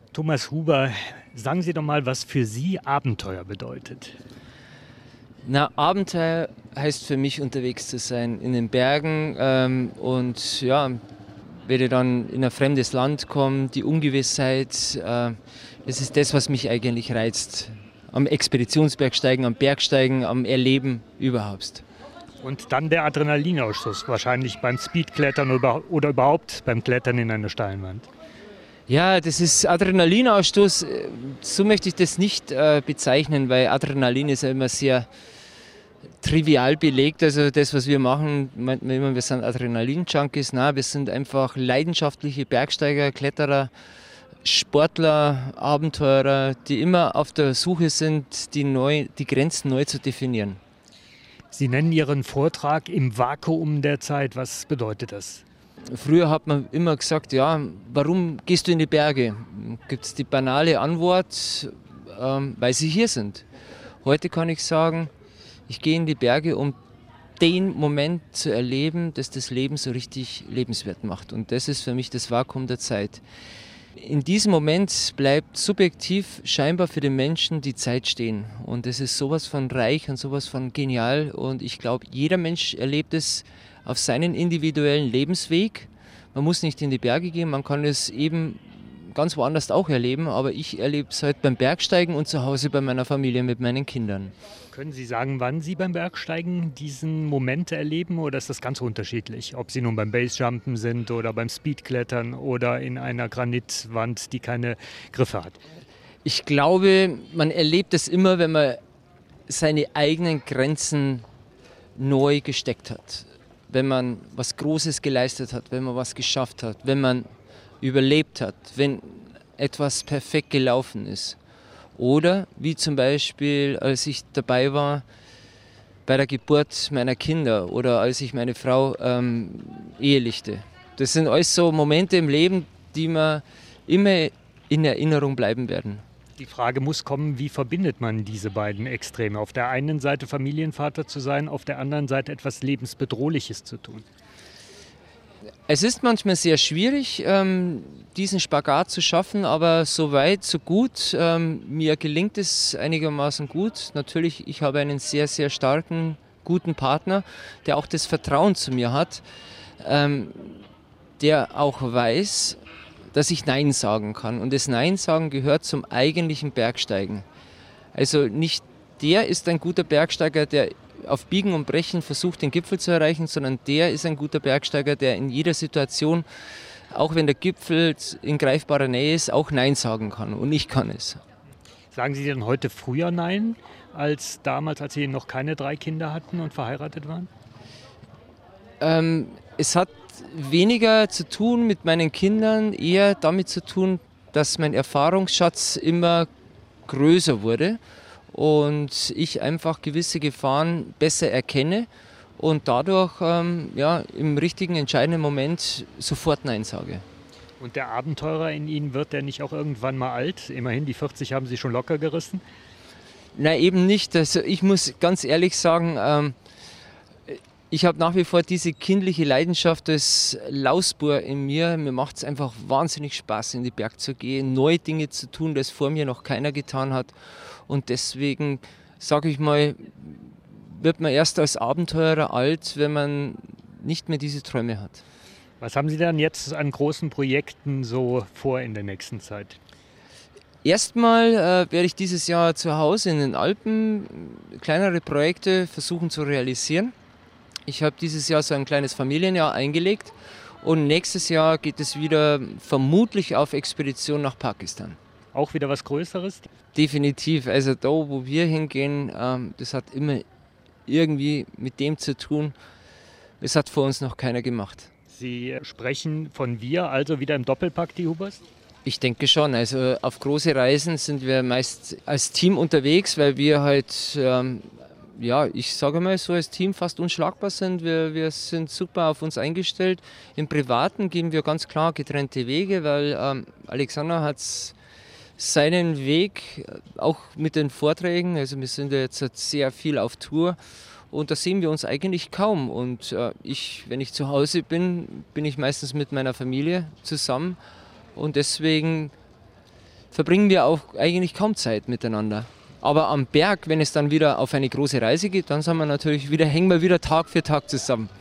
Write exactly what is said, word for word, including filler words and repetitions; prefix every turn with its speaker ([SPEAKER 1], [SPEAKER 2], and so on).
[SPEAKER 1] Thomas Huber, sagen Sie doch mal, was für Sie Abenteuer bedeutet.
[SPEAKER 2] Na, Abenteuer heißt für mich unterwegs zu sein in den Bergen ähm, und ja, wenn ich dann in ein fremdes Land komme, die Ungewissheit, äh, das ist das, was mich eigentlich reizt. Am Expeditionsbergsteigen, am Bergsteigen, am Erleben überhaupt.
[SPEAKER 1] Und dann der Adrenalinausschuss, wahrscheinlich beim Speedklettern oder, oder überhaupt beim Klettern in eine Steinwand.
[SPEAKER 2] Ja, das ist Adrenalinausstoß. So möchte ich das nicht äh, bezeichnen, weil Adrenalin ist ja immer sehr trivial belegt. Also das, was wir machen, meint man immer, wir sind Adrenalin-Junkies. Nein, wir sind einfach leidenschaftliche Bergsteiger, Kletterer, Sportler, Abenteurer, die immer auf der Suche sind, die, neu, die Grenzen neu zu definieren.
[SPEAKER 1] Sie nennen Ihren Vortrag im Vakuum der Zeit. Was bedeutet das?
[SPEAKER 2] Früher hat man immer gesagt, ja, warum gehst du in die Berge? Gibt es die banale Antwort, ähm, weil sie hier sind. Heute kann ich sagen, ich gehe in die Berge, um den Moment zu erleben, das das Leben so richtig lebenswert macht. Und das ist für mich das Vakuum der Zeit. In diesem Moment bleibt subjektiv scheinbar für den Menschen die Zeit stehen. Und das ist sowas von reich und sowas von genial. Und ich glaube, jeder Mensch erlebt es auf seinen individuellen Lebensweg. Man muss nicht in die Berge gehen, man kann es eben ganz woanders auch erleben, aber ich erlebe es halt beim Bergsteigen und zu Hause bei meiner Familie mit meinen Kindern.
[SPEAKER 1] Können Sie sagen, wann Sie beim Bergsteigen diesen Moment erleben oder ist das ganz unterschiedlich? Ob Sie nun beim Basejumpen sind oder beim Speedklettern oder in einer Granitwand, die keine Griffe hat?
[SPEAKER 2] Ich glaube, man erlebt es immer, wenn man seine eigenen Grenzen neu gesteckt hat. Wenn man was Großes geleistet hat, wenn man was geschafft hat, wenn man überlebt hat, wenn etwas perfekt gelaufen ist. Oder wie zum Beispiel, als ich dabei war bei der Geburt meiner Kinder oder als ich meine Frau ähm, ehelichte. Das sind alles so Momente im Leben, die mir immer in Erinnerung bleiben werden.
[SPEAKER 1] Die Frage muss kommen, wie verbindet man diese beiden Extreme? Auf der einen Seite Familienvater zu sein, auf der anderen Seite etwas Lebensbedrohliches zu tun.
[SPEAKER 2] Es ist manchmal sehr schwierig, ähm, diesen Spagat zu schaffen, aber so weit, so gut. Ähm, mir gelingt es einigermaßen gut. Natürlich, ich habe einen sehr, sehr starken, guten Partner, der auch das Vertrauen zu mir hat, ähm, der auch weiß, dass ich Nein sagen kann. Und das Nein sagen gehört zum eigentlichen Bergsteigen. Also nicht der ist ein guter Bergsteiger, der auf Biegen und Brechen versucht, den Gipfel zu erreichen, sondern der ist ein guter Bergsteiger, der in jeder Situation, auch wenn der Gipfel in greifbarer Nähe ist, auch Nein sagen kann. Und ich kann es.
[SPEAKER 1] Sagen Sie denn heute früher Nein, als damals, als Sie noch keine drei Kinder hatten und verheiratet waren?
[SPEAKER 2] Ähm, es hat weniger zu tun mit meinen Kindern, eher damit zu tun, dass mein Erfahrungsschatz immer größer wurde und ich einfach gewisse Gefahren besser erkenne und dadurch ähm, ja, im richtigen, entscheidenden Moment sofort Nein sage.
[SPEAKER 1] Und der Abenteurer in Ihnen, wird der nicht auch irgendwann mal alt? Immerhin, die vierzig haben Sie schon locker gerissen.
[SPEAKER 2] Nein, eben nicht. Also ich muss ganz ehrlich sagen, ähm, ich habe nach wie vor diese kindliche Leidenschaft als Lausbur in mir. Mir macht es einfach wahnsinnig Spaß, in die Berg zu gehen, neue Dinge zu tun, das vor mir noch keiner getan hat. Und deswegen, sage ich mal, wird man erst als Abenteurer alt, wenn man nicht mehr diese Träume hat.
[SPEAKER 1] Was haben Sie dann jetzt an großen Projekten so vor in der nächsten Zeit?
[SPEAKER 2] Erstmal äh, werde ich dieses Jahr zu Hause in den Alpen kleinere Projekte versuchen zu realisieren. Ich habe dieses Jahr so ein kleines Familienjahr eingelegt und nächstes Jahr geht es wieder vermutlich auf Expedition nach Pakistan.
[SPEAKER 1] Auch wieder was Größeres?
[SPEAKER 2] Definitiv. Also da, wo wir hingehen, ähm, das hat immer irgendwie mit dem zu tun. Das hat vor uns noch keiner gemacht.
[SPEAKER 1] Sie sprechen von wir, also wieder im Doppelpack, die Hubers?
[SPEAKER 2] Ich denke schon. Also auf große Reisen sind wir meist als Team unterwegs, weil wir halt... Ähm, Ja, ich sage mal so, als Team fast unschlagbar sind. Wir, wir sind super auf uns eingestellt. Im Privaten gehen wir ganz klar getrennte Wege, weil ähm, Alexander hat seinen Weg, auch mit den Vorträgen. Also wir sind ja jetzt sehr viel auf Tour und da sehen wir uns eigentlich kaum. Und äh, ich, wenn ich zu Hause bin, bin ich meistens mit meiner Familie zusammen und deswegen verbringen wir auch eigentlich kaum Zeit miteinander. Aber am Berg, wenn es dann wieder auf eine große Reise geht, dann sind wir natürlich wieder, hängen wir wieder Tag für Tag zusammen.